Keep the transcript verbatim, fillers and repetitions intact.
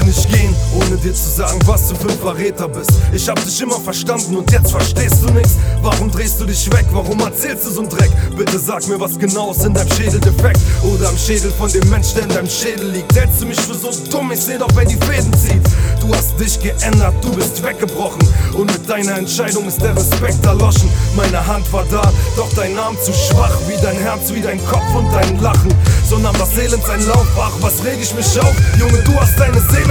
nicht gehen, ohne dir zu sagen, was du für ein Verräter bist. Ich hab dich immer verstanden und jetzt verstehst du nix. Warum drehst du dich weg, warum erzählst du so'n Dreck? Bitte sag mir, was genau ist in deinem Schädel defekt. Oder im Schädel von dem Mensch, der in deinem Schädel liegt. Hältst du mich für so dumm, ich seh doch, wer die Fäden zieht. Du hast dich geändert, du bist weggebrochen. Und mit deiner Entscheidung ist der Respekt erloschen. Meine Hand war da, doch dein Arm zu schwach. Wie dein Herz, wie dein Kopf und dein Lachen. So nahm das Elend seinen Lauf. Ach, was reg ich mich auf? Junge, du hast deine Seele